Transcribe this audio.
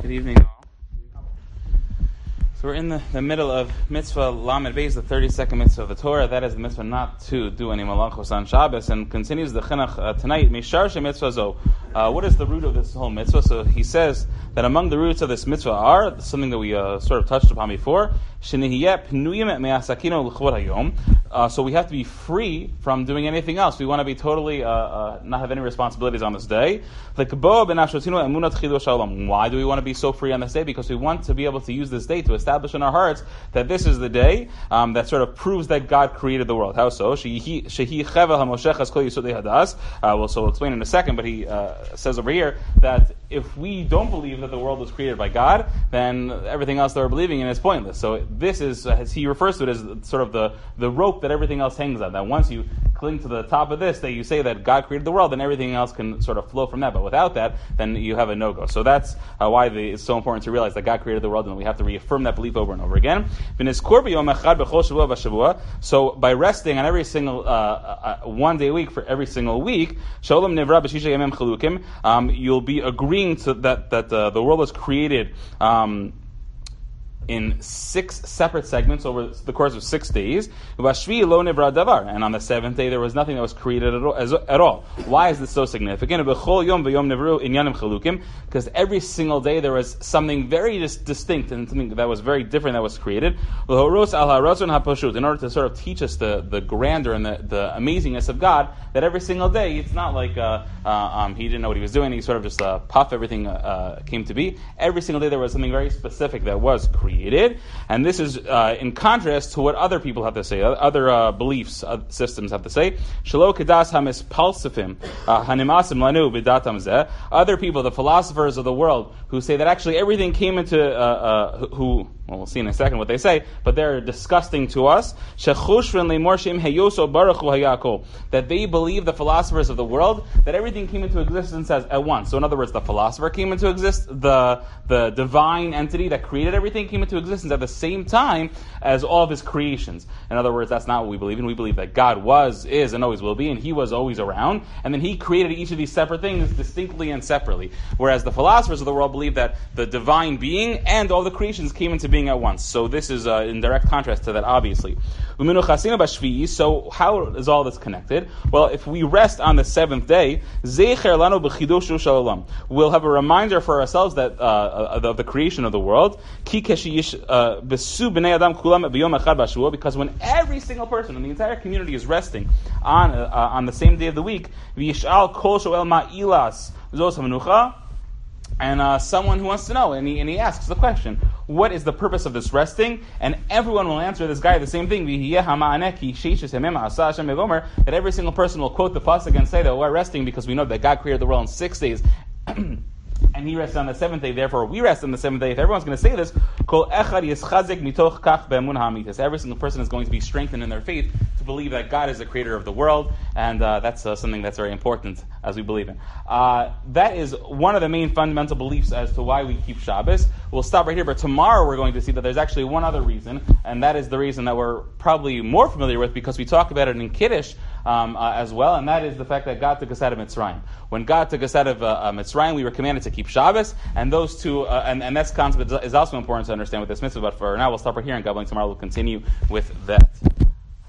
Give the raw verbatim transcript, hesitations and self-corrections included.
Good evening, all. So we're in the, the middle of mitzvah Lamed Beis, the thirty-second mitzvah of the Torah. That is the mitzvah not to do any malachos on Shabbos, and continues the chinuch uh, tonight. Mishar she mitzvah zo. Uh, what is the root of this whole mitzvah? So he says that among the roots of this mitzvah are something that we uh, sort of touched upon before. Uh, so we have to be free from doing anything else. We want to be totally uh, uh, not have any responsibilities on this day. Why do we want to be so free on this day? Because we want to be able to use this day to establish in our hearts that this is the day um, that sort of proves that God created the world. How so? Uh, well, so we'll explain in a second, but he uh, says over here that if we don't believe that the world was created by God, then everything else that we're believing in is pointless. So this is, as he refers to it, as sort of the, the rope that everything else hangs on. That once you cling to the top of this, that you say that God created the world, then everything else can sort of flow from that. But without that, then you have a no-go. So that's uh, why the, it's so important to realize that God created the world, and we have to reaffirm that belief over and over again. So by resting on every single, uh, uh, one day a week for every single week, um, you'll be agreeing to that, that uh, the world was created um, in six separate segments over the course of six days. And on the seventh day, there was nothing that was created at all. At all. Why is this so significant? Because every single day there was something very dis- distinct and something that was very different that was created. In order to sort of teach us the, the grandeur and the, the amazingness of God, that every single day, it's not like uh, uh, um, he didn't know what he was doing, he sort of just uh, puff everything uh, came to be. Every single day there was something very specific that was created. And this is uh, in contrast to what other people have to say, other uh, beliefs uh, systems have to say. Other people, the philosophers of the world, who say that actually everything came into, uh, uh, who, well, we'll see in a second what they say, but they're disgusting to us. That they believe, the philosophers of the world, that everything came into existence as, at once. So in other words, the philosopher came into existence, the, the divine entity that created everything came into existence at the same time as all of his creations. In other words, that's not what we believe in. We believe that God was, is, and always will be, and he was always around, and then he created each of these separate things distinctly and separately. Whereas the philosophers of the world believe that the divine being and all the creations came into being at once. So this is uh, in direct contrast to that, obviously. So how is all this connected? Well, if we rest on the seventh day, we'll have a reminder for ourselves that uh, of the creation of the world. Uh, because when every single person in the entire community is resting on uh, on the same day of the week, and uh, someone who wants to know, and he, and he asks the question, what is the purpose of this resting? And everyone will answer this guy the same thing, that every single person will quote the pasuk and say that we're resting because we know that God created the world in six days. And he rests on the seventh day, therefore we rest on the seventh day. If everyone's going to say this, every single person is going to be strengthened in their faith to believe that God is the creator of the world, and uh, that's uh, something that's very important as we believe in. Uh, that is one of the main fundamental beliefs as to why we keep Shabbos. We'll stop right here, but tomorrow we're going to see that there's actually one other reason, and that is the reason that we're probably more familiar with because we talk about it in Kiddush um, uh, as well, and that is the fact that God took us out of Mitzrayim. When God took us out of uh, uh, Mitzrayim, we were commanded to keep Shabbos, and those two, uh, and, and that concept is also important to understand with this mitzvah, but for now we'll stop right here, and God willing tomorrow we'll continue with that.